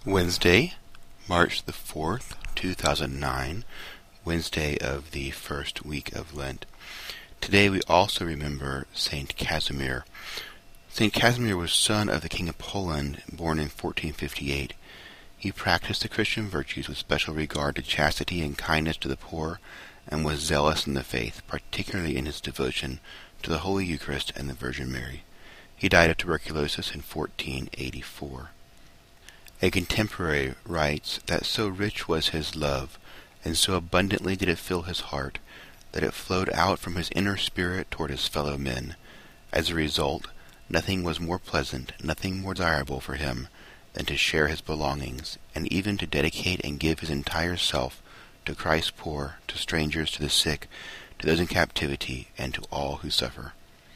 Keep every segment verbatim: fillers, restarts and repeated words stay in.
Wednesday, March the fourth, two thousand nine, Wednesday of the first week of Lent. Today we also remember Saint Casimir. Saint Casimir was son of the King of Poland, born in fourteen fifty-eight. He practiced the Christian virtues with special regard to chastity and kindness to the poor, and was zealous in the faith, particularly in his devotion to the Holy Eucharist and the Virgin Mary. He died of tuberculosis in fourteen eighty-four. A contemporary writes that so rich was his love, and so abundantly did it fill his heart, that it flowed out from his inner spirit toward his fellow men. As a result, nothing was more pleasant, nothing more desirable for him than to share his belongings, and even to dedicate and give his entire self to Christ's poor, to strangers, to the sick, to those in captivity, and to all who suffer.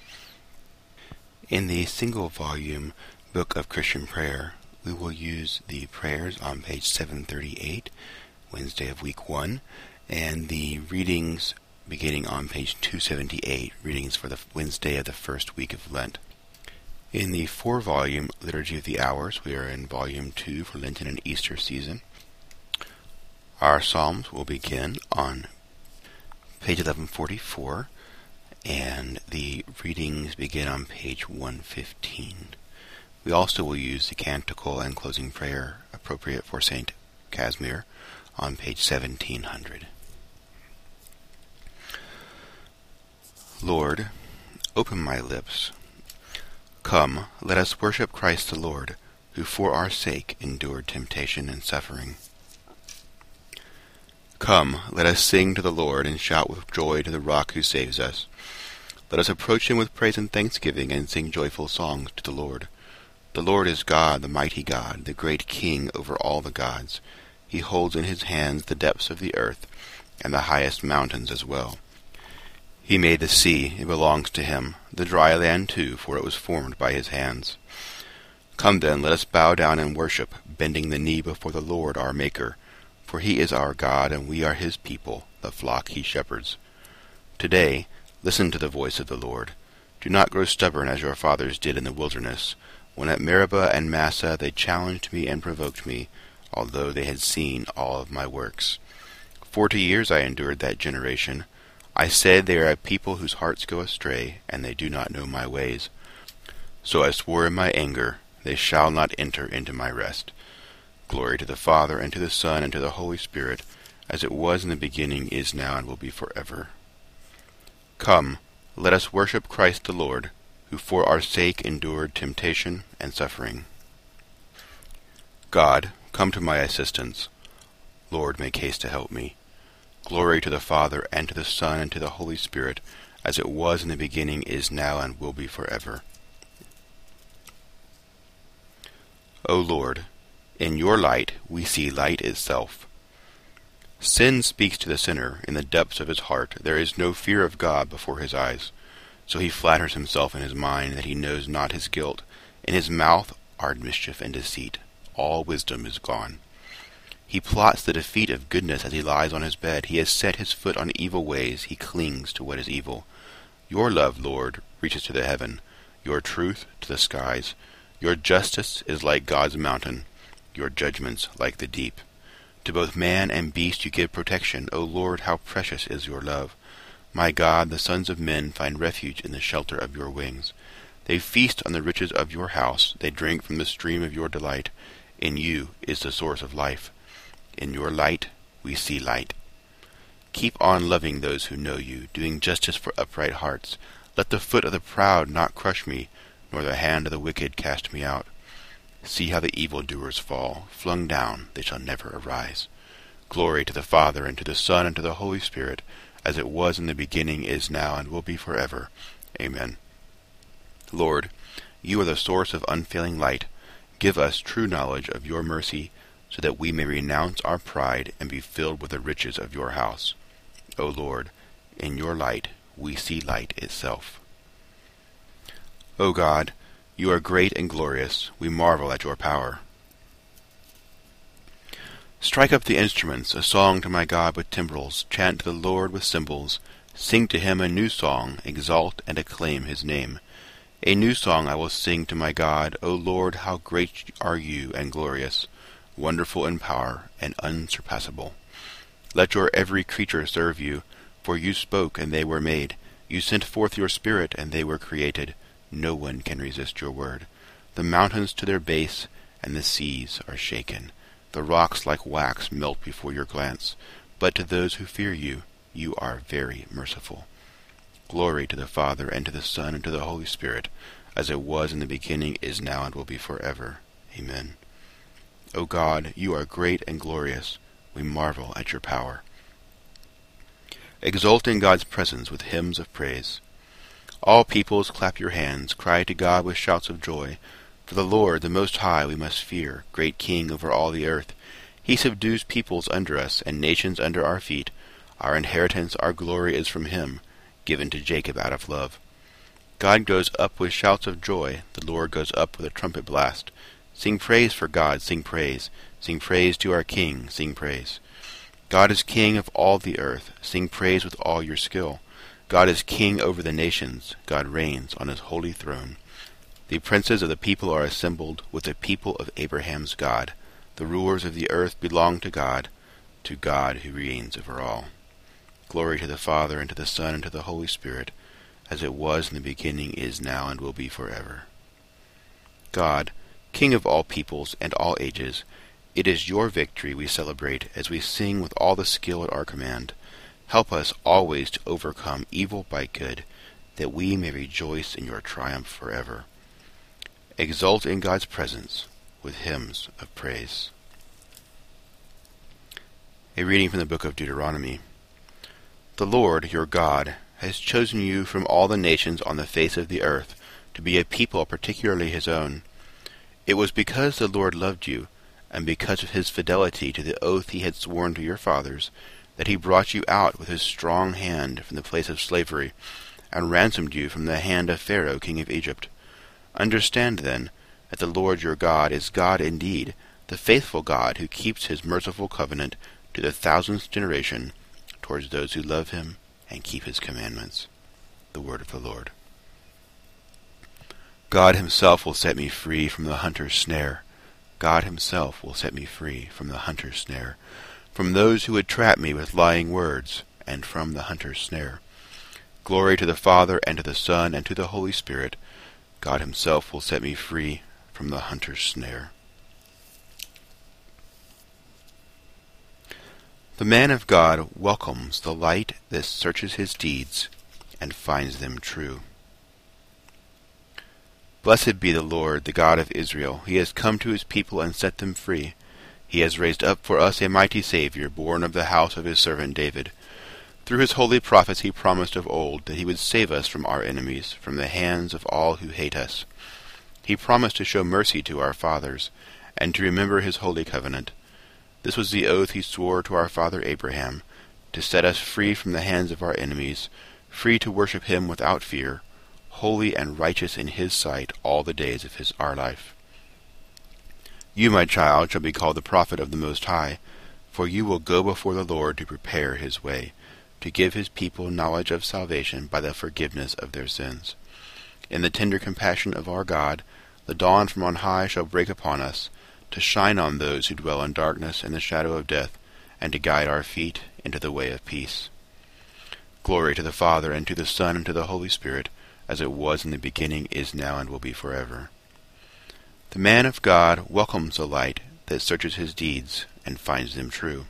In the single-volume Book of Christian Prayer, we will use the prayers on page seven thirty-eight, Wednesday of week one, and the readings beginning on page two seventy-eight, readings for the Wednesday of the first week of Lent. In the four-volume Liturgy of the Hours, we are in volume two for Lenten and Easter season. Our psalms will begin on page eleven forty-four, and the readings begin on page one fifteen. We also will use the canticle and closing prayer appropriate for Saint Casimir on page seventeen hundred. Lord, open my lips. Come, let us worship Christ the Lord, who for our sake endured temptation and suffering. Come, let us sing to the Lord and shout with joy to the rock who saves us. Let us approach him with praise and thanksgiving and sing joyful songs to the Lord. The Lord is God, the mighty God, the great King over all the gods. He holds in his hands the depths of the earth, and the highest mountains as well. He made the sea, it belongs to him, the dry land too, for it was formed by his hands. Come then, let us bow down and worship, bending the knee before the Lord our Maker, for he is our God, and we are his people, the flock he shepherds. Today, listen to the voice of the Lord. Do not grow stubborn as your fathers did in the wilderness, when at Meribah and Massah they challenged me and provoked me, although they had seen all of my works. Forty years I endured that generation. I said, they are a people whose hearts go astray, and they do not know my ways. So I swore in my anger, they shall not enter into my rest. Glory to the Father, and to the Son, and to the Holy Spirit, as it was in the beginning, is now, and will be forever. Come, let us worship Christ the Lord, who for our sake endured temptation and suffering. God, come to my assistance. Lord, make haste to help me. Glory to the Father, and to the Son, and to the Holy Spirit, as it was in the beginning, is now, and will be forever. O Lord, in your light we see light itself. Sin speaks to the sinner in the depths of his heart. There is no fear of God before his eyes. So he flatters himself in his mind that he knows not his guilt. In his mouth are mischief and deceit. All wisdom is gone. He plots the defeat of goodness as he lies on his bed. He has set his foot on evil ways. He clings to what is evil. Your love, Lord, reaches to the heaven, your truth to the skies. Your justice is like God's mountain, your judgments like the deep. To both man and beast you give protection. O Lord, how precious is your love. My God, the sons of men find refuge in the shelter of your wings. They feast on the riches of your house. They drink from the stream of your delight. In you is the source of life. In your light we see light. Keep on loving those who know you, doing justice for upright hearts. Let the foot of the proud not crush me, nor the hand of the wicked cast me out. See how the evildoers fall. Flung down, they shall never arise. Glory to the Father, and to the Son, and to the Holy Spirit, as it was in the beginning, is now, and will be forever. Amen. Lord, you are the source of unfailing light. Give us true knowledge of your mercy, so that we may renounce our pride and be filled with the riches of your house. O Lord, in your light we see light itself. O God, you are great and glorious. We marvel at your power. Strike up the instruments, a song to my God with timbrels. Chant to the Lord with cymbals. Sing to him a new song, exalt and acclaim his name. A new song I will sing to my God. O Lord, how great are you and glorious. wonderful in power, and unsurpassable. Let your every creature serve you, for you spoke, and they were made. You sent forth your Spirit, and they were created. No one can resist your word. The mountains to their base, and the seas are shaken. The rocks like wax melt before your glance. But to those who fear you, you are very merciful. Glory to the Father, and to the Son, and to the Holy Spirit, as it was in the beginning, is now, and will be forever. Amen. O God, you are great and glorious. We marvel at your power. Exult in God's presence with hymns of praise. All peoples, clap your hands, cry to God with shouts of joy. For the Lord, the Most High, we must fear, great King over all the earth. He subdues peoples under us, and nations under our feet. Our inheritance, our glory is from him, given to Jacob out of love. God goes up with shouts of joy, the Lord goes up with a trumpet blast. Sing praise for God, sing praise. Sing praise to our King, sing praise. God is King of all the earth, sing praise with all your skill. God is King over the nations, God reigns on his holy throne. The princes of the people are assembled with the people of Abraham's God. The rulers of the earth belong to God, to God who reigns over all. Glory to the Father, and to the Son, and to the Holy Spirit, as it was in the beginning, is now, and will be forever. God, King of all peoples and all ages, it is your victory we celebrate as we sing with all the skill at our command. Help us always to overcome evil by good, that we may rejoice in your triumph forever. Exult in God's presence with hymns of praise. A reading from the book of Deuteronomy. The Lord, your God, has chosen you from all the nations on the face of the earth to be a people particularly his own. It was because the Lord loved you, and because of his fidelity to the oath he had sworn to your fathers, that he brought you out with his strong hand from the place of slavery, and ransomed you from the hand of Pharaoh king of Egypt. Understand, then, that the Lord your God is God indeed, the faithful God who keeps his merciful covenant to the thousandth generation, towards those who love him and keep his commandments. The word of the Lord. God himself will set me free from the hunter's snare. God himself will set me free from the hunter's snare, from those who would trap me with lying words, and from the hunter's snare. Glory to the Father, and to the Son, and to the Holy Spirit. God himself will set me free from the hunter's snare. The man of God welcomes the light that searches his deeds and finds them true. Blessed be the Lord, the God of Israel. He has come to his people and set them free. He has raised up for us a mighty Savior, born of the house of his servant David. Through his holy prophets he promised of old that he would save us from our enemies, from the hands of all who hate us. He promised to show mercy to our fathers, and to remember his holy covenant. This was the oath he swore to our father Abraham, to set us free from the hands of our enemies, free to worship him without fear, holy and righteous in his sight all the days of his our life. You, my child, shall be called the prophet of the Most High, for you will go before the Lord to prepare his way, to give his people knowledge of salvation by the forgiveness of their sins. In the tender compassion of our God, the dawn from on high shall break upon us, to shine on those who dwell in darkness and the shadow of death, and to guide our feet into the way of peace. Glory to the Father, and to the Son, and to the Holy Spirit, as it was in the beginning, is now, and will be forever. The man of God welcomes the light that searches his deeds and finds them true.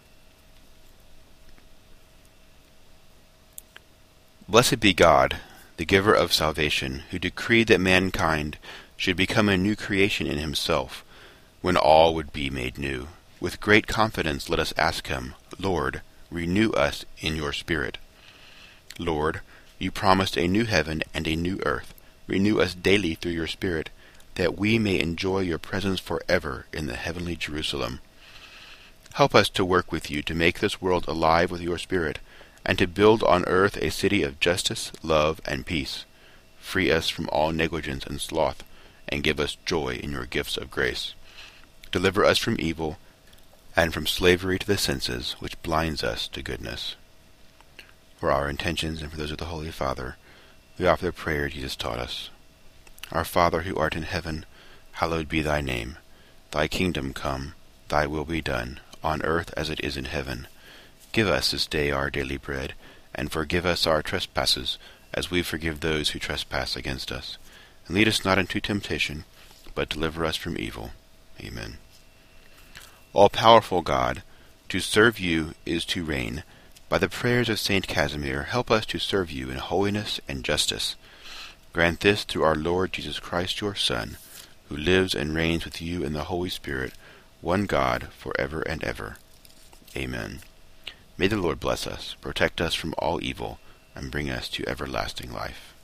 Blessed be God, the giver of salvation, who decreed that mankind should become a new creation in himself, when all would be made new. With great confidence let us ask him, Lord, renew us in your Spirit. Lord, you promised a new heaven and a new earth. Renew us daily through your Spirit, that we may enjoy your presence forever in the heavenly Jerusalem. Help us to work with you to make this world alive with your Spirit, and to build on earth a city of justice, love, and peace. Free us from all negligence and sloth, and give us joy in your gifts of grace. Deliver us from evil, and from slavery to the senses, which blinds us to goodness. For our intentions and for those of the Holy Father, we offer the prayer Jesus taught us. Our Father, who art in heaven, hallowed be thy name. Thy kingdom come. Thy will be done, on earth as it is in heaven. Give us this day our daily bread, and forgive us our trespasses, as we forgive those who trespass against us. And lead us not into temptation, but deliver us from evil. Amen. All-powerful God, to serve you is to reign. By the prayers of Saint Casimir, help us to serve you in holiness and justice. Grant this through our Lord Jesus Christ, your Son, who lives and reigns with you in the Holy Spirit, one God, for ever and ever. Amen. May the Lord bless us, protect us from all evil, and bring us to everlasting life.